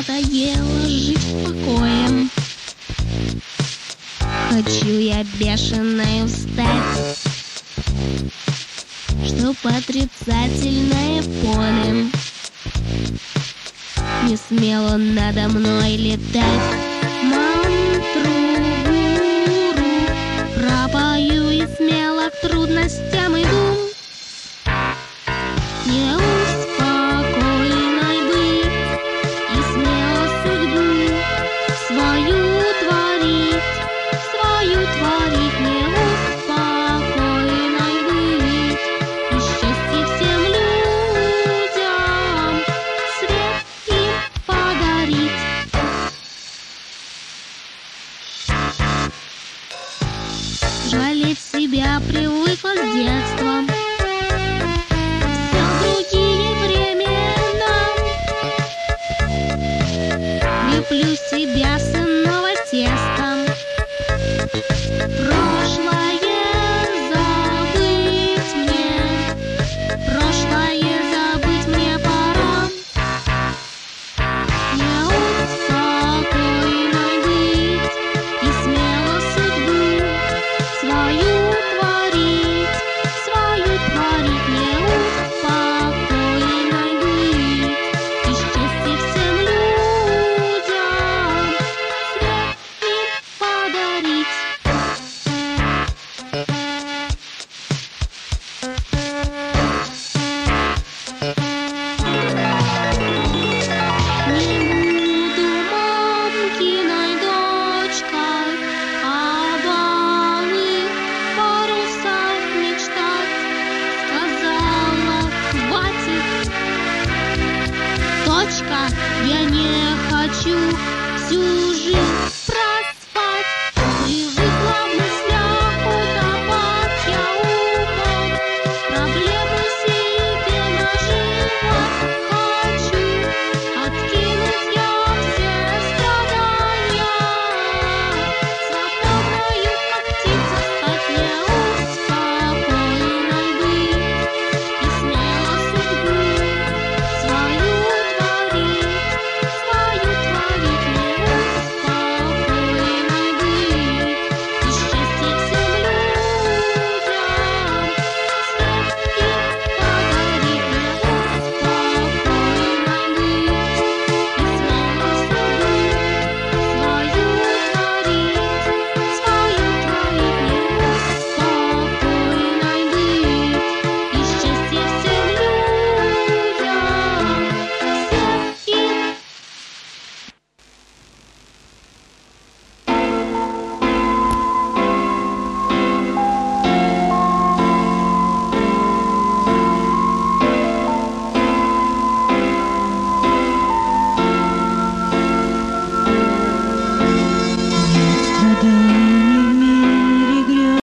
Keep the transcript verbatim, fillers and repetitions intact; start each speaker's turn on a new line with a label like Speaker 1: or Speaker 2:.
Speaker 1: надоело жить в покое. Хочу я бешеной устать, чтоб отрицательное поле не смело надо мной летать. Мантру гуру пропою и смело к трудностям иду. Неуспокоенной быть и смело судьбу свою творить, свою творить. Неуспокоенной быть и счастье всем людям, свет им подарить. Жалеть себя привыкла с детства. Леплю себя с иного теста. Прошлое забыть мне, прошлое забыть мне пора. Неуспокоенной быть и смело судьбу свою творить, свою творить. Неуспокоенной быть и счастье всем людям подарить. Не буду мамкиной дочкой, о балых парусах мечтать. Сказала, хватит, точка, я не хочу всю жизнь